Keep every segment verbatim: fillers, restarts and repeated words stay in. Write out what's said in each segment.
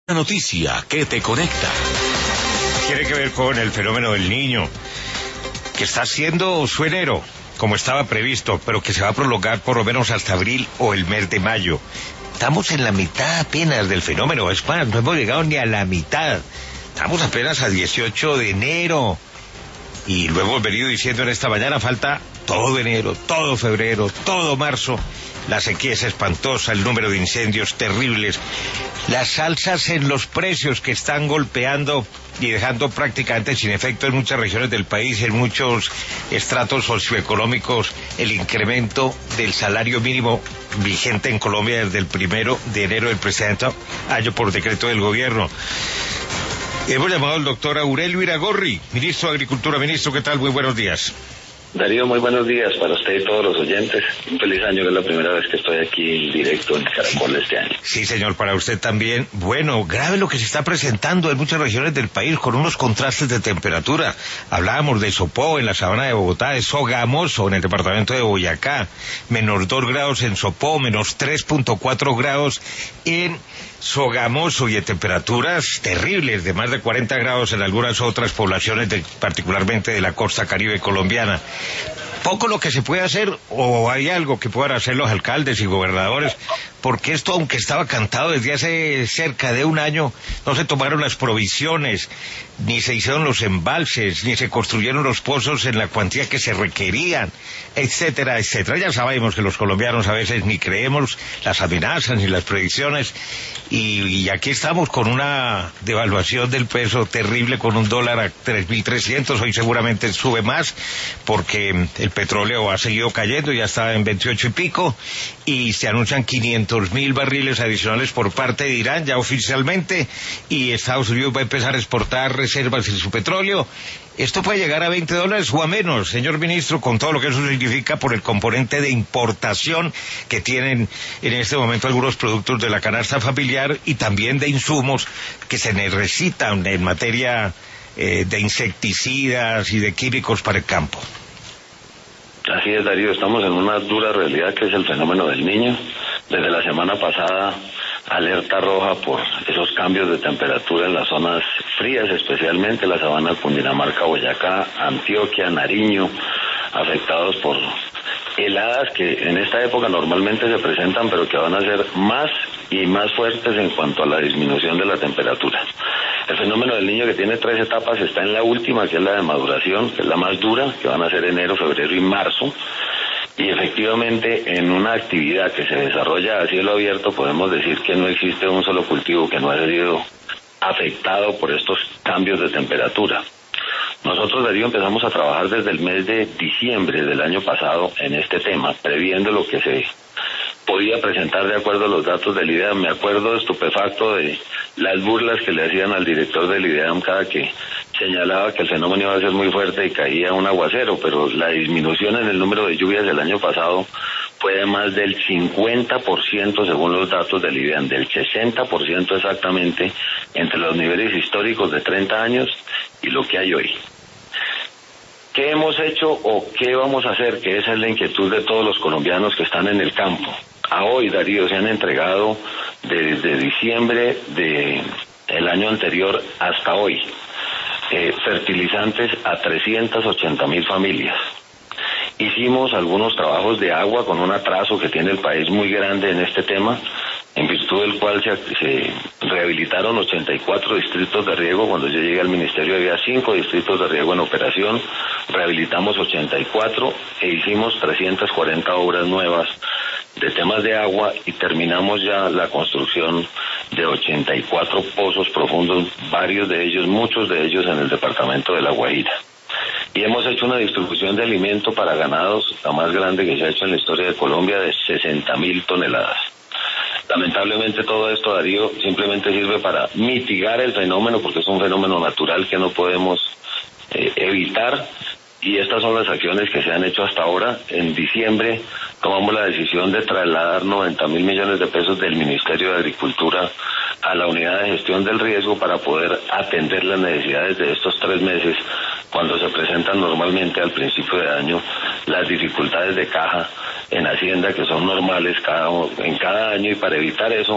Una noticia que te conecta. Tiene que ver con el fenómeno del Niño, que está haciendo su enero, como estaba previsto, pero que se va a prolongar por lo menos hasta abril o el mes de mayo. Estamos en la mitad apenas del fenómeno, es más, no hemos llegado ni a la mitad. Estamos apenas a dieciocho de enero. Y lo hemos venido diciendo en esta mañana, falta todo enero, todo febrero, todo marzo. La sequía es espantosa, el número de incendios terribles, las alzas en los precios que están golpeando y dejando prácticamente sin efecto en muchas regiones del país, en muchos estratos socioeconómicos, el incremento del salario mínimo vigente en Colombia desde el primero de enero del presente año por decreto del gobierno. Hemos llamado al doctor Aurelio Iragorri, ministro de Agricultura. Ministro, ¿qué tal? Muy buenos días. Darío, muy buenos días para usted y todos los oyentes. Un feliz año, que es la primera vez que estoy aquí en directo en Caracol este año. Sí, señor, para usted también. Bueno, grave lo que se está presentando en muchas regiones del país con unos contrastes de temperatura. Hablábamos de Sopó en la sabana de Bogotá, de Sogamoso en el departamento de Boyacá, menos dos grados en Sopó, menos tres punto cuatro grados en Sogamoso, y de temperaturas terribles de más de cuarenta grados en algunas otras poblaciones, de, particularmente de la costa caribe colombiana. Poco lo que se puede hacer, o hay algo que puedan hacer los alcaldes y gobernadores, porque esto, aunque estaba cantado desde hace cerca de un año, no se tomaron las provisiones, ni se hicieron los embalses, ni se construyeron los pozos en la cuantía que se requerían, etcétera, etcétera. Ya sabemos que los colombianos a veces ni creemos las amenazas ni las predicciones, y, y aquí estamos con una devaluación del peso terrible, con un dólar a tres mil trescientos, hoy seguramente sube más, porque el petróleo ha seguido cayendo, ya está en veintiocho y pico, y se anuncian quinientos mil barriles adicionales por parte de Irán, ya oficialmente, y Estados Unidos va a empezar a exportar reservas de su petróleo. Esto puede llegar a veinte dólares o a menos, señor ministro, con todo lo que eso significa por el componente de importación que tienen en este momento algunos productos de la canasta familiar, y también de insumos que se necesitan en materia eh, de insecticidas y de químicos para el campo. Así es, Darío, estamos en una dura realidad que es el fenómeno del Niño. Desde la semana pasada, alerta roja por esos cambios de temperatura en las zonas frías, especialmente la sabana Cundinamarca, Boyacá, Antioquia, Nariño, afectados por heladas que en esta época normalmente se presentan, pero que van a ser más y más fuertes en cuanto a la disminución de la temperatura. El fenómeno del Niño, que tiene tres etapas, está en la última, que es la de maduración, que es la más dura, que van a ser enero, febrero y marzo. Y efectivamente, en una actividad que se desarrolla a cielo abierto, podemos decir que no existe un solo cultivo que no haya sido afectado por estos cambios de temperatura. Nosotros, Darío, empezamos a trabajar desde el mes de diciembre del año pasado en este tema, previendo lo que se podía presentar de acuerdo a los datos del IDEAM. Me acuerdo estupefacto de las burlas que le hacían al director del IDEAM cada que señalaba que el fenómeno iba a ser muy fuerte y caía un aguacero, pero la disminución en el número de lluvias del año pasado fue de más del cincuenta por ciento según los datos del IDEAM, del sesenta por ciento exactamente entre los niveles históricos de treinta años y lo que hay hoy. ¿Qué hemos hecho o qué vamos a hacer? Que esa es la inquietud de todos los colombianos que están en el campo. A hoy, Darío, se han entregado desde diciembre del año anterior hasta hoy eh, fertilizantes a trescientas ochenta mil familias. Hicimos algunos trabajos de agua con un atraso que tiene el país muy grande en este tema, en virtud del cual se, se rehabilitaron ochenta y cuatro distritos de riego. Cuando yo llegué al ministerio había cinco distritos de riego en operación, rehabilitamos ochenta y cuatro e hicimos trescientas cuarenta obras nuevas de temas de agua, y terminamos ya la construcción de ochenta y cuatro pozos profundos, varios de ellos, muchos de ellos en el departamento de La Guajira. Y hemos hecho una distribución de alimento para ganados, la más grande que se ha hecho en la historia de Colombia, de sesenta mil toneladas. Lamentablemente todo esto, Darío, simplemente sirve para mitigar el fenómeno, porque es un fenómeno natural que no podemos eh, evitar, y estas son las acciones que se han hecho hasta ahora. En diciembre tomamos la decisión de trasladar noventa mil millones de pesos del Ministerio de Agricultura a la unidad de gestión del riesgo para poder atender las necesidades de estos tres meses, cuando se presentan normalmente al principio de año las dificultades de caja en Hacienda, que son normales cada, en cada año, y para evitar eso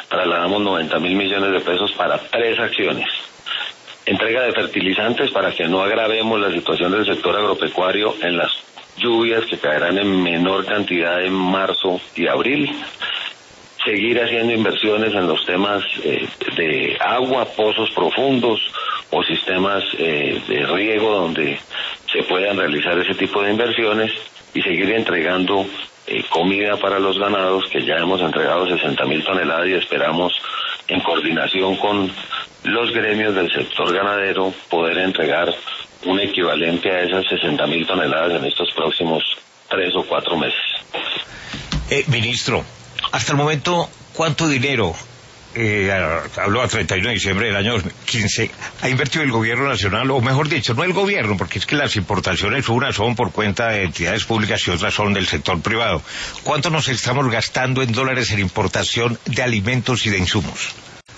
trasladamos noventa mil millones de pesos para tres acciones. Entrega de fertilizantes para que no agravemos la situación del sector agropecuario en las lluvias que caerán en menor cantidad en marzo y abril. Seguir haciendo inversiones en los temas eh, de agua, pozos profundos o sistemas eh, de riego donde se puedan realizar ese tipo de inversiones y seguir entregando eh, comida para los ganados, que ya hemos entregado sesenta mil toneladas y esperamos, en coordinación con los gremios del sector ganadero, poder entregar un equivalente a esas sesenta mil toneladas en estos próximos tres o cuatro meses. Eh, ministro, hasta el momento, ¿cuánto dinero, eh, habló a treinta y uno de diciembre del año dos mil quince, ha invertido el gobierno nacional, o mejor dicho, no el gobierno, porque es que las importaciones unas son por cuenta de entidades públicas y otras son del sector privado? ¿Cuánto nos estamos gastando en dólares en importación de alimentos y de insumos?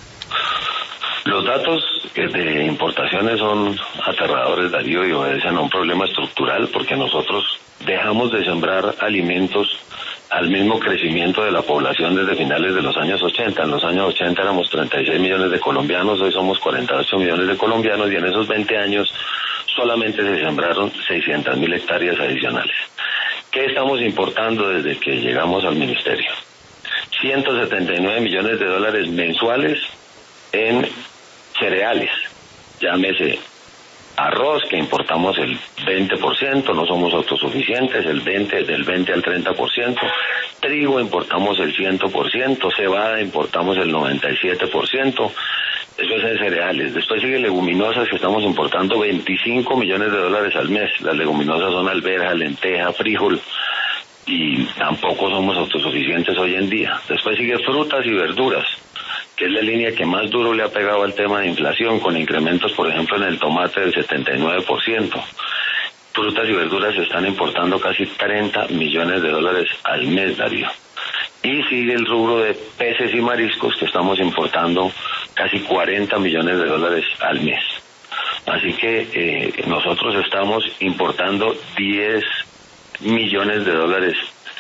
Los datos de importaciones son aterradores, Darío, y obedecen a un problema estructural, porque nosotros dejamos de sembrar alimentos al mismo crecimiento de la población desde finales de los años ochenta. En los años ochenta éramos treinta y seis millones de colombianos, hoy somos cuarenta y ocho millones de colombianos, y en esos veinte años solamente se sembraron seiscientas mil hectáreas adicionales. ¿Qué estamos importando desde que llegamos al ministerio? ciento setenta y nueve millones de dólares mensuales en cereales, llámese arroz, que importamos el veinte por ciento, no somos autosuficientes, el veinte, del veinte al treinta por ciento, trigo importamos el cien por ciento, cebada importamos el noventa y siete por ciento, eso es en cereales. Después sigue leguminosas, que estamos importando veinticinco millones de dólares al mes. Las leguminosas son alberja, lenteja, frijol, y tampoco somos autosuficientes hoy en día. Después sigue frutas y verduras, que es la línea que más duro le ha pegado al tema de inflación, con incrementos, por ejemplo, en el tomate del setenta y nueve por ciento. Frutas y verduras se están importando casi treinta millones de dólares al mes, Darío. Y sigue el rubro de peces y mariscos, que estamos importando casi cuarenta millones de dólares al mes. Así que eh, nosotros estamos importando diez millones de dólares,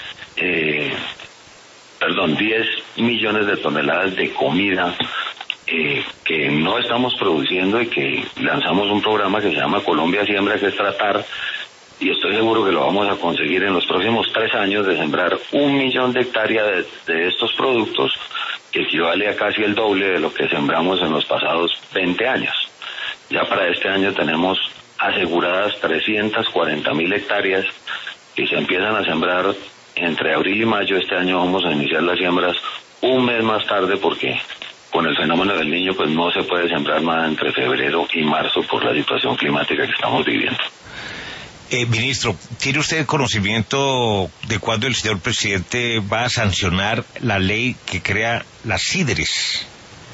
eh, perdón, diez millones de toneladas de comida eh, que no estamos produciendo, y que lanzamos un programa que se llama Colombia Siembra, que es tratar, y estoy seguro que lo vamos a conseguir en los próximos tres años, de sembrar un millón de hectáreas de, de estos productos, que equivale a casi el doble de lo que sembramos en los pasados veinte años. Ya para este año tenemos aseguradas trescientas cuarenta mil hectáreas que se empiezan a sembrar entre abril y mayo. Este año vamos a iniciar las siembras un mes más tarde, porque con el fenómeno del Niño pues no se puede sembrar nada entre febrero y marzo por la situación climática que estamos viviendo. Eh, ministro, ¿tiene usted conocimiento de cuándo el señor presidente va a sancionar la ley que crea las SIDRES?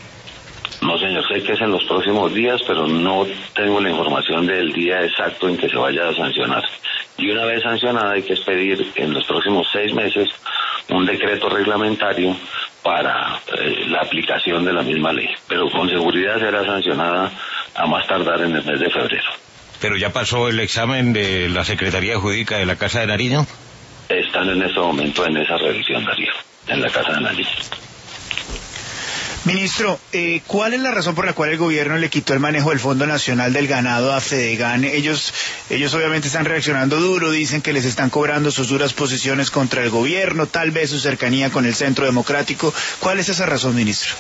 No, señor, sé que es en los próximos días, pero no tengo la información del día exacto en que se vaya a sancionar. Y una vez sancionada, hay que expedir en los próximos seis meses un decreto reglamentario para eh, la aplicación de la misma ley. Pero con seguridad será sancionada a más tardar en el mes de febrero. ¿Pero ya pasó el examen de la Secretaría Jurídica de la Casa de Nariño? Están en este momento en esa revisión, Darío, en la Casa de Nariño. Ministro, eh, ¿cuál es la razón por la cual el gobierno le quitó el manejo del Fondo Nacional del Ganado a Fedegan? Ellos, ellos obviamente están reaccionando duro, dicen que les están cobrando sus duras posiciones contra el gobierno, tal vez su cercanía con el Centro Democrático. ¿Cuál es esa razón, ministro?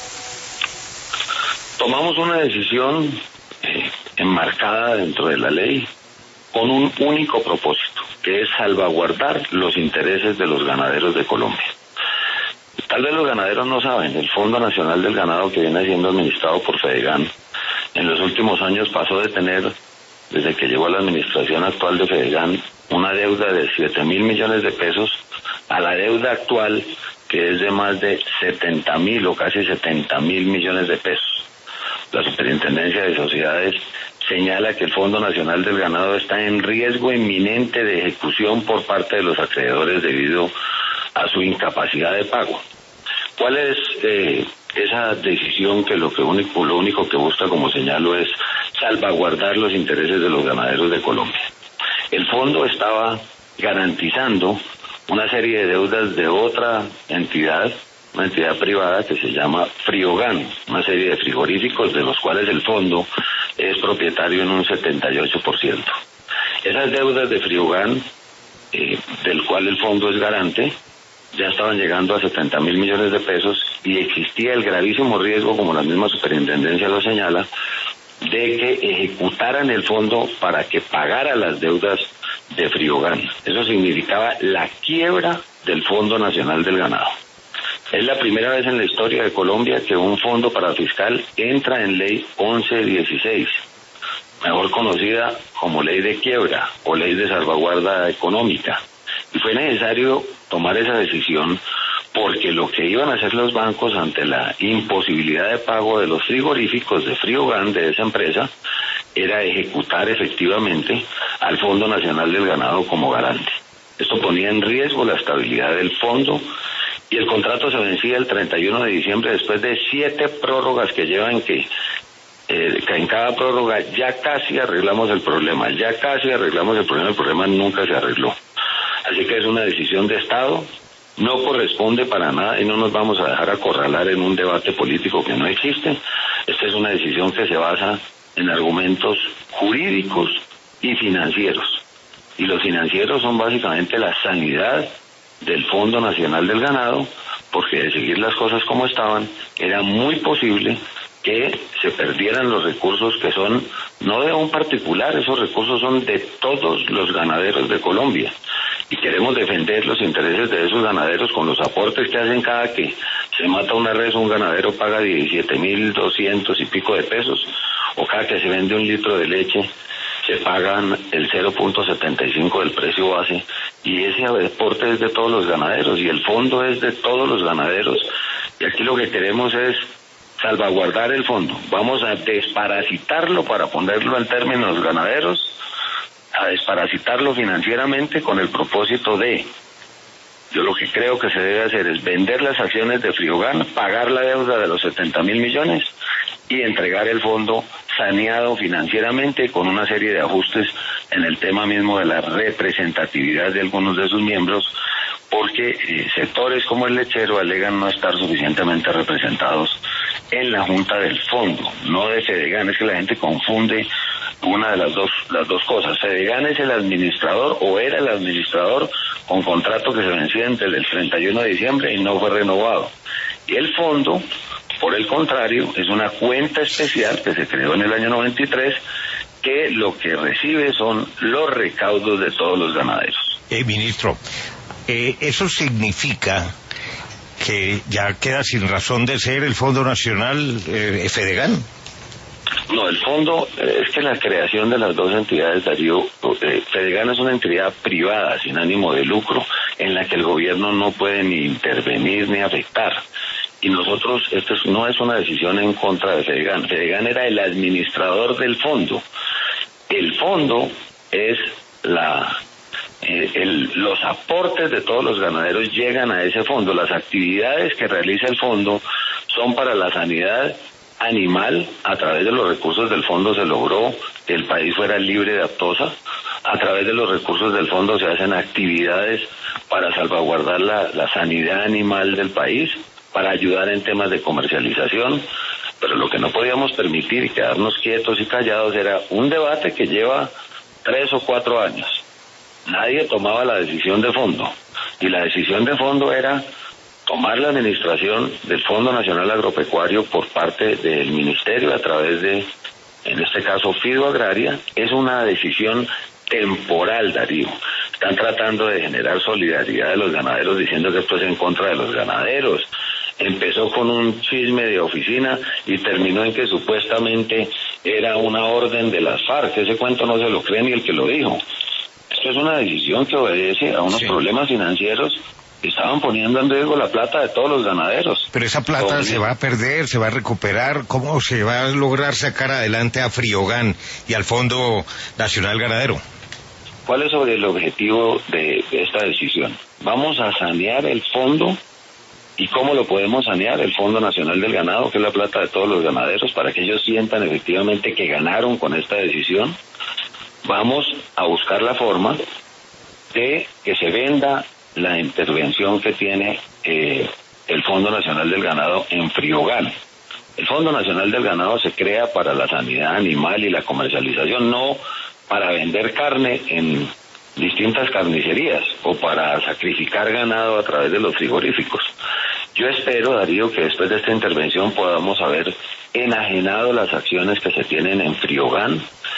Tomamos una decisión eh, enmarcada dentro de la ley con un único propósito, que es salvaguardar los intereses de los ganaderos de Colombia. Tal vez los ganaderos no saben, el Fondo Nacional del Ganado, que viene siendo administrado por Fedegan, en los últimos años pasó de tener, desde que llegó a la administración actual de Fedegan, una deuda de siete mil millones de pesos, a la deuda actual, que es de más de setenta mil o casi setenta mil millones de pesos. La Superintendencia de Sociedades señala que el Fondo Nacional del Ganado está en riesgo inminente de ejecución por parte de los acreedores debido a su incapacidad de pago. ¿Cuál es eh, esa decisión que lo que único, lo único que busca, como señalo, es salvaguardar los intereses de los ganaderos de Colombia? El fondo estaba garantizando una serie de deudas de otra entidad una entidad privada que se llama Friogan, una serie de frigoríficos de los cuales el fondo es propietario en un setenta y ocho por ciento. Esas deudas de Friogan, eh, del cual el fondo es garante, ya estaban llegando a setenta mil millones de pesos y existía el gravísimo riesgo, como la misma superintendencia lo señala, de que ejecutaran el fondo para que pagara las deudas de Friogan. Eso significaba la quiebra del Fondo Nacional del Ganado. Es la primera vez en la historia de Colombia que un fondo parafiscal entra en ley once dieciséis, mejor conocida como ley de quiebra o ley de salvaguarda económica. Y fue necesario tomar esa decisión porque lo que iban a hacer los bancos ante la imposibilidad de pago de los frigoríficos de Friogan, de esa empresa, era ejecutar efectivamente al Fondo Nacional del Ganado como garante. Esto ponía en riesgo la estabilidad del fondo y el contrato se vencía el treinta y uno de diciembre después de siete prórrogas que llevan que, eh, que en cada prórroga ya casi arreglamos el problema, ya casi arreglamos el problema, el problema nunca se arregló. Así que es una decisión de Estado, no corresponde para nada y no nos vamos a dejar acorralar en un debate político que no existe. Esta es una decisión que se basa en argumentos jurídicos y financieros. Y los financieros son básicamente la sanidad del Fondo Nacional del Ganado, porque de seguir las cosas como estaban, era muy posible que se perdieran los recursos que son no de un particular, esos recursos son de todos los ganaderos de Colombia. Y queremos defender los intereses de esos ganaderos con los aportes que hacen cada que se mata una res, un ganadero paga diecisiete mil doscientos y pico de pesos, o cada que se vende un litro de leche se pagan el cero punto setenta y cinco del precio base, y ese aporte es de todos los ganaderos y el fondo es de todos los ganaderos, y aquí lo que queremos es salvaguardar el fondo. Vamos a desparasitarlo, para ponerlo en términos ganaderos, a desparasitarlo financieramente con el propósito de, yo lo que creo que se debe hacer es vender las acciones de Friogan, pagar la deuda de los setenta mil millones y entregar el fondo saneado financieramente con una serie de ajustes en el tema mismo de la representatividad de algunos de sus miembros, porque eh, sectores como el lechero alegan no estar suficientemente representados en la junta del fondo, no de Fedegan. Es que la gente confunde una de las dos las dos cosas. Fedegan es el administrador, o era el administrador, con contrato que se vencía entre el treinta y uno de diciembre y no fue renovado. Y el fondo, por el contrario, es una cuenta especial que se creó en el año noventa y tres, que lo que recibe son los recaudos de todos los ganaderos. Eh, ministro, eh, eso significa que ya queda sin razón de ser el Fondo Nacional eh, Fedegan. No, el fondo, eh, es que la creación de las dos entidades, Darío, eh, Fedegan es una entidad privada sin ánimo de lucro en la que el gobierno no puede ni intervenir ni afectar. Y nosotros, esto es, no es una decisión en contra de Fedegan. Fedegan era el administrador del fondo. El fondo es la... Eh, el, los aportes de todos los ganaderos llegan a ese fondo. Las actividades que realiza el fondo son para la sanidad animal. A través de los recursos del fondo se logró que el país fuera libre de aftosa. A través de los recursos del fondo se hacen actividades para salvaguardar la, la sanidad animal del país, para ayudar en temas de comercialización. Pero lo que no podíamos permitir y quedarnos quietos y callados era un debate que lleva tres o cuatro años. Nadie tomaba la decisión de fondo, y la decisión de fondo era tomar la administración del Fondo Nacional Agropecuario por parte del Ministerio a través de, en este caso, Fido Agraria. Es una decisión temporal, Darío. Están tratando de generar solidaridad de los ganaderos diciendo que esto es en contra de los ganaderos. Empezó con un chisme de oficina y terminó en que supuestamente era una orden de las FARC. Ese cuento no se lo cree ni el que lo dijo. Esto es una decisión que obedece a unos sí. problemas financieros que estaban poniendo en riesgo la plata de todos los ganaderos. Pero esa plata Todo se va a perder, se va a recuperar. ¿Cómo se va a lograr sacar adelante a Friogan y al Fondo Nacional Ganadero? ¿Cuál es sobre el objetivo de, de esta decisión? Vamos a sanear el fondo. ¿Y cómo lo podemos sanear? El Fondo Nacional del Ganado, que es la plata de todos los ganaderos, para que ellos sientan efectivamente que ganaron con esta decisión. Vamos a buscar la forma de que se venda la intervención que tiene eh, el Fondo Nacional del Ganado en Friogan. El Fondo Nacional del Ganado se crea para la sanidad animal y la comercialización, no para vender carne en distintas carnicerías o para sacrificar ganado a través de los frigoríficos. Yo espero, Darío, que después de esta intervención podamos haber enajenado las acciones que se tienen en Friogan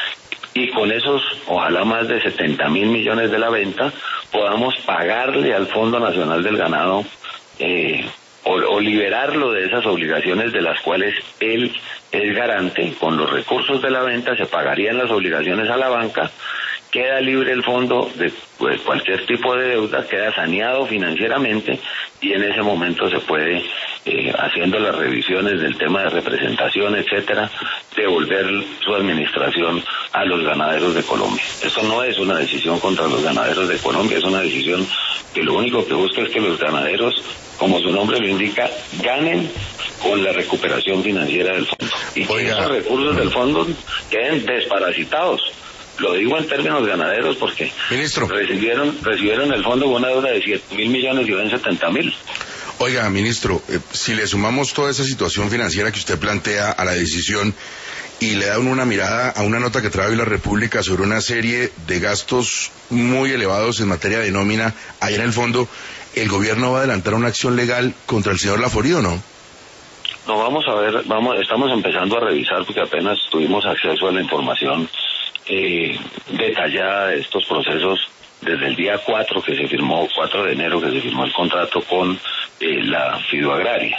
y con esos, ojalá más de setenta mil millones de la venta, podamos pagarle al Fondo Nacional del Ganado eh, O, o liberarlo de esas obligaciones de las cuales él es garante. Con los recursos de la venta se pagarían las obligaciones a la banca, queda libre el fondo de pues, cualquier tipo de deuda, queda saneado financieramente y en ese momento se puede, eh, haciendo las revisiones del tema de representación, etcétera, devolver su administración a los ganaderos de Colombia. Esto no es una decisión contra los ganaderos de Colombia, es una decisión que lo único que busca es que los ganaderos, como su nombre lo indica, ganen con la recuperación financiera del fondo. Y que Oiga. esos recursos del fondo queden desparasitados. Lo digo en términos ganaderos porque Ministro. recibieron recibieron el fondo con una deuda de siete mil millones y ven setenta mil. Oiga, ministro, eh, si le sumamos toda esa situación financiera que usted plantea a la decisión y le da uno una mirada a una nota que trae hoy la República sobre una serie de gastos muy elevados en materia de nómina allá en el fondo, ¿el gobierno va a adelantar una acción legal contra el señor Laforí o no? No, vamos a ver, vamos, estamos empezando a revisar porque apenas tuvimos acceso a la información eh, detallada de estos procesos desde el día cuatro que se firmó, cuatro de enero que se firmó el contrato con eh, la Fidoagraria.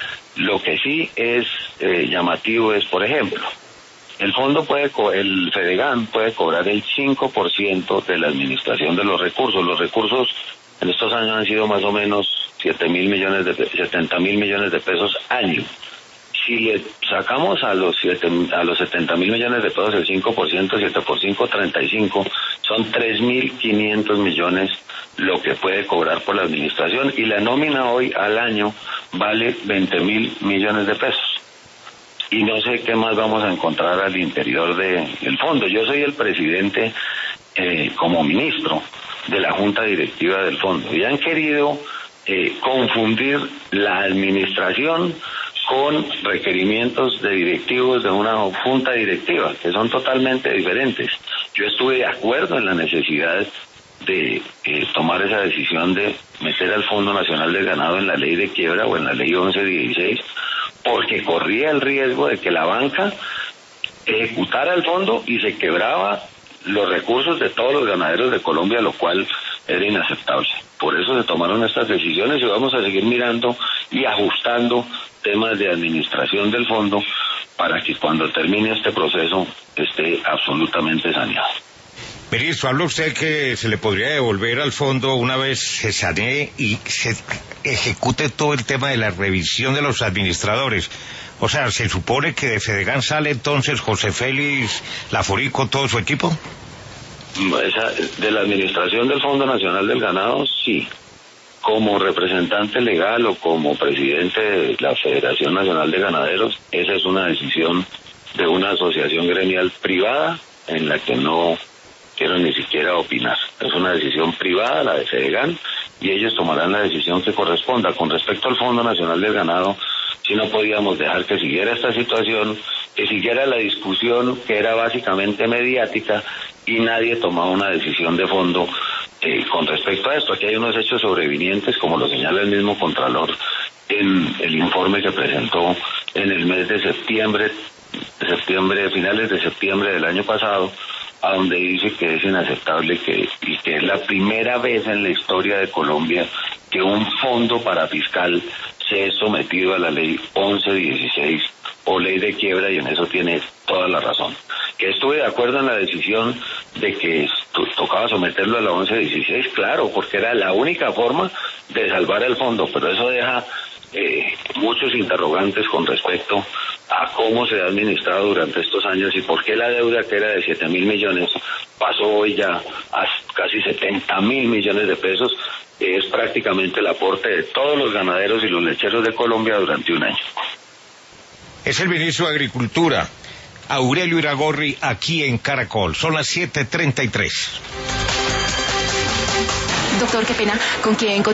Lo que sí es eh, llamativo es, por ejemplo, el fondo puede, co- el Fedegan puede cobrar el cinco por ciento de la administración de los recursos. Los recursos en estos años han sido más o menos siete mil millones de setenta mil millones de pesos año. Si le sacamos a los siete, a los setenta mil millones de pesos el cinco por ciento, siete por cinco, treinta y cinco, son tres mil quinientos millones lo que puede cobrar por la administración y la nómina hoy al año vale veinte mil millones de pesos. Y no sé qué más vamos a encontrar al interior de, del fondo. Yo soy el presidente eh, como ministro de la junta directiva del fondo y han querido eh, confundir la administración con requerimientos de directivos de una junta directiva que son totalmente diferentes. Yo estuve de acuerdo en la necesidad de eh, tomar esa decisión de meter al Fondo Nacional del Ganado en la ley de quiebra o en la ley once dieciséis porque corría el riesgo de que la banca ejecutara el fondo y se quebraba los recursos de todos los ganaderos de Colombia, lo cual era inaceptable. Por eso se tomaron estas decisiones y vamos a seguir mirando y ajustando temas de administración del fondo para que cuando termine este proceso esté absolutamente saneado. Ministro, habla usted que se le podría devolver al fondo una vez se sanee y se ejecute todo el tema de la revisión de los administradores. O sea, ¿se supone que de Fedegan sale entonces José Félix Laforí con todo su equipo? Esa, de la administración del Fondo Nacional del Ganado, sí. Como representante legal o como presidente de la Federación Nacional de Ganaderos, esa es una decisión de una asociación gremial privada en la que no quiero ni siquiera opinar. Es una decisión privada, la de Fedegan, y ellos tomarán la decisión que corresponda. Con respecto al Fondo Nacional del Ganado, si no podíamos dejar que siguiera esta situación, que siguiera la discusión que era básicamente mediática y nadie tomaba una decisión de fondo eh, con respecto a esto. Aquí hay unos hechos sobrevinientes, como lo señala el mismo Contralor en el informe que presentó en el mes de septiembre, de septiembre, finales de septiembre del año pasado, a donde dice que es inaceptable que, y que es la primera vez en la historia de Colombia que un fondo parafiscal se es sometido a la ley once dieciséis o ley de quiebra, y en eso tiene toda la razón. Que estuve de acuerdo en la decisión de que to- tocaba someterlo a la once dieciséis, claro, porque era la única forma de salvar el fondo, pero eso deja eh, muchos interrogantes con respecto a cómo se ha administrado durante estos años y por qué la deuda que era de siete mil millones pasó hoy ya a casi setenta mil millones de pesos, que es prácticamente el aporte de todos los ganaderos y los lecheros de Colombia durante un año. Es el ministro de Agricultura, Aurelio Iragorri, aquí en Caracol. Son las siete treinta y tres. Doctor, qué pena, ¿con quién